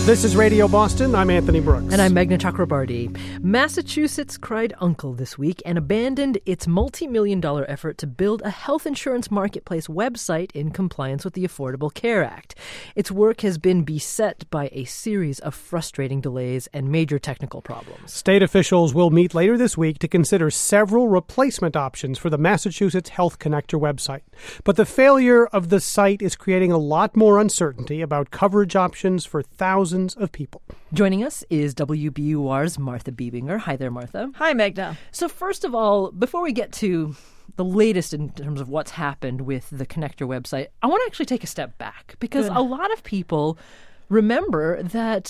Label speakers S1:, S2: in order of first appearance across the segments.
S1: This is Radio Boston. I'm Anthony Brooks.
S2: And I'm Meghna Chakrabarty. Massachusetts cried uncle this week and abandoned its multi-million-dollar effort to build a health insurance marketplace website in compliance with the Affordable Care Act. Its work has been beset by a series of frustrating delays and major technical problems.
S1: State officials will meet later this week to consider several replacement options for the Massachusetts Health Connector website. But the failure of the site is creating a lot more uncertainty about coverage options for thousands of people.
S2: Joining us is WBUR's Martha Biebinger. Hi there, Martha.
S3: Hi, Meghna.
S2: So first of all, before we get to the latest in terms of what's happened with the Connector website, I want to actually take a step back because a lot of people remember that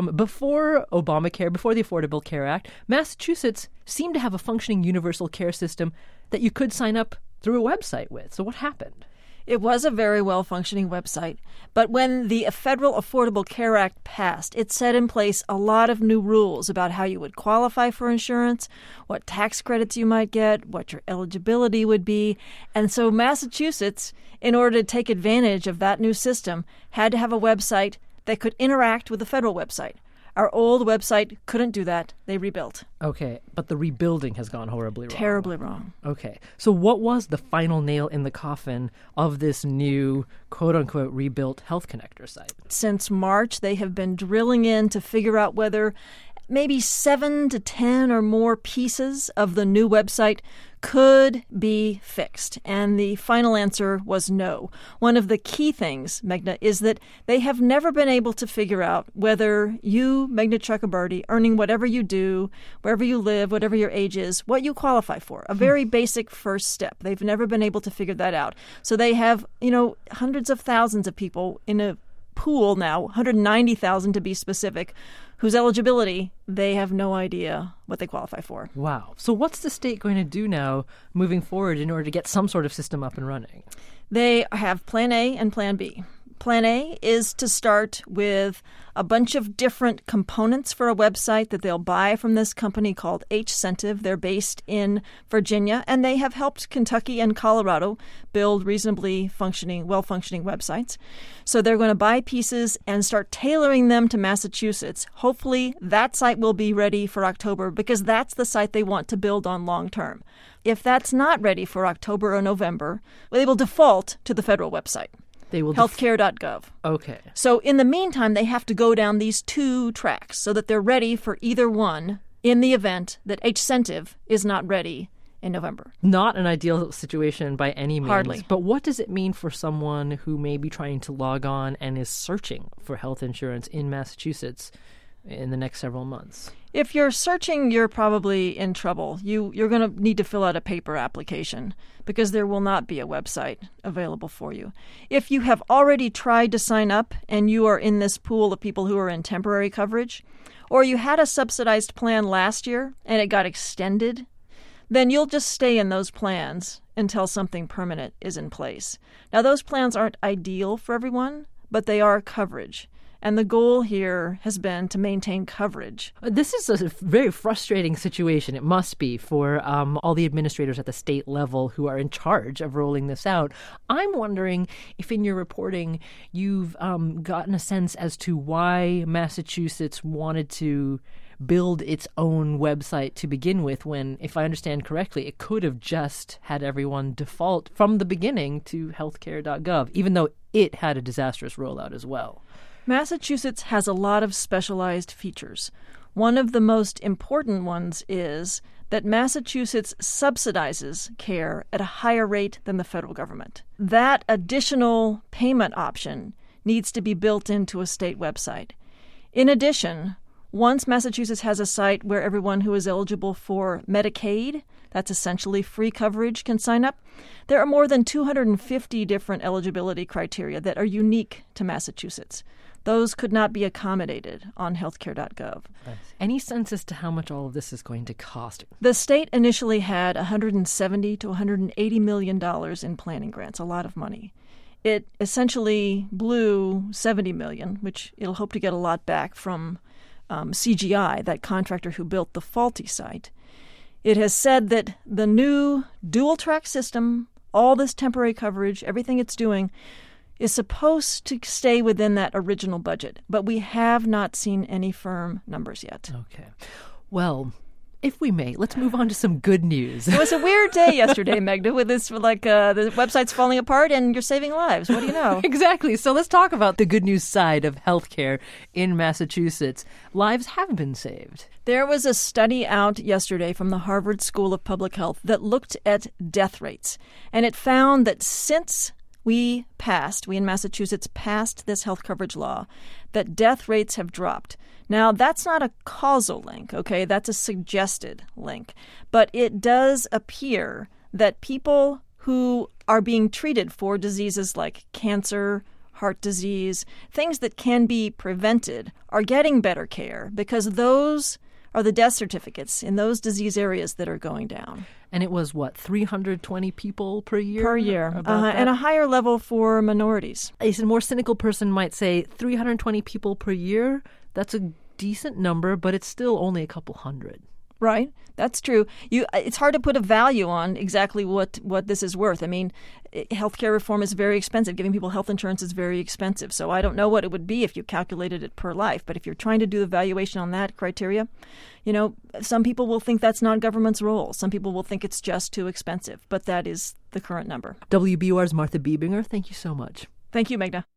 S2: before Obamacare, before the Affordable Care Act, Massachusetts seemed to have a functioning universal care system that you could sign up through a website with. So what happened?
S3: It was a very well-functioning website, but when the Federal Affordable Care Act passed, it set in place a lot of new rules about how you would qualify for insurance, what tax credits you might get, what your eligibility would be. And so Massachusetts, in order to take advantage of that new system, had to have a website that could interact with the federal website. Our old website couldn't do that. They rebuilt.
S2: Okay, but the rebuilding has gone horribly wrong.
S3: Terribly wrong.
S2: Okay, so what was the final nail in the coffin of this new, quote-unquote, rebuilt Health Connector site?
S3: Since March, they have been drilling in to figure out whether maybe 7 to 10 or more pieces of the new website could be fixed. And the final answer was no. One of the key things, Meghna, is that they have never been able to figure out whether you, Meghna Chakrabarty, earning whatever you do, wherever you live, whatever your age is, what you qualify for. A very basic first step. They've never been able to figure that out. So they have, hundreds of thousands of people in a pool now, 190,000 to be specific, whose eligibility they have no idea what they qualify for.
S2: Wow. So what's the state going to do now moving forward in order to get some sort of system up and running?
S3: They have Plan A and Plan B. Plan A is to start with a bunch of different components for a website that they'll buy from this company called Hcentive. They're based in Virginia, and they have helped Kentucky and Colorado build reasonably well-functioning websites. So they're going to buy pieces and start tailoring them to Massachusetts. Hopefully that site will be ready for October because that's the site they want to build on long term. If that's not ready for October or November, they will default to the federal website.
S2: They will
S3: healthcare.gov.
S2: Okay.
S3: So in the meantime, they have to go down these two tracks so that they're ready for either one in the event that Hcentive is not ready in November.
S2: Not an ideal situation by any means.
S3: Hardly.
S2: But what does it mean for someone who may be trying to log on and is searching for health insurance in Massachusetts in the next several months?
S3: If you're searching, you're probably in trouble. You're going to need to fill out a paper application because there will not be a website available for you. If you have already tried to sign up and you are in this pool of people who are in temporary coverage, or you had a subsidized plan last year and it got extended, then you'll just stay in those plans until something permanent is in place. Now, those plans aren't ideal for everyone, but they are coverage. And the goal here has been to maintain coverage.
S2: This is a very frustrating situation, it must be, for all the administrators at the state level who are in charge of rolling this out. I'm wondering if in your reporting you've gotten a sense as to why Massachusetts wanted to build its own website to begin with when, if I understand correctly, it could have just had everyone default from the beginning to healthcare.gov, even though it had a disastrous rollout as well.
S3: Massachusetts has a lot of specialized features. One of the most important ones is that Massachusetts subsidizes care at a higher rate than the federal government. That additional payment option needs to be built into a state website. In addition, once Massachusetts has a site where everyone who is eligible for Medicaid, that's essentially free coverage, can sign up, there are more than 250 different eligibility criteria that are unique to Massachusetts. Those could not be accommodated on healthcare.gov.
S2: Any sense as to how much all of this is going to cost?
S3: The state initially had $170 to $180 million in planning grants, a lot of money. It essentially blew $70 million, which it'll hope to get a lot back from CGI, that contractor who built the faulty site. It has said that the new dual-track system, all this temporary coverage, everything it's doing, is supposed to stay within that original budget, but we have not seen any firm numbers yet.
S2: Okay. Well, if we may, let's move on to some good news.
S3: It was a weird day yesterday, Megna, with this, the website's falling apart and you're saving lives. What do you know?
S2: Exactly. So let's talk about the good news side of healthcare in Massachusetts. Lives have been saved.
S3: There was a study out yesterday from the Harvard School of Public Health that looked at death rates, and it found that since we in Massachusetts passed this health coverage law, that death rates have dropped. Now, that's not a causal link, okay? That's a suggested link. But it does appear that people who are being treated for diseases like cancer, heart disease, things that can be prevented, are getting better care because those are the death certificates in those disease areas that are going down.
S2: And it was, 320 people per year?
S3: Per year. And a higher level for minorities.
S2: A more cynical person might say 320 people per year, that's a decent number, but it's still only a couple hundred.
S3: Right. That's true. It's hard to put a value on exactly what this is worth. I mean, healthcare reform is very expensive. Giving people health insurance is very expensive. So I don't know what it would be if you calculated it per life. But if you're trying to do the valuation on that criteria, some people will think that's not government's role. Some people will think it's just too expensive. But that is the current number.
S2: WBUR's Martha Biebinger, thank you so much.
S3: Thank you, Megna.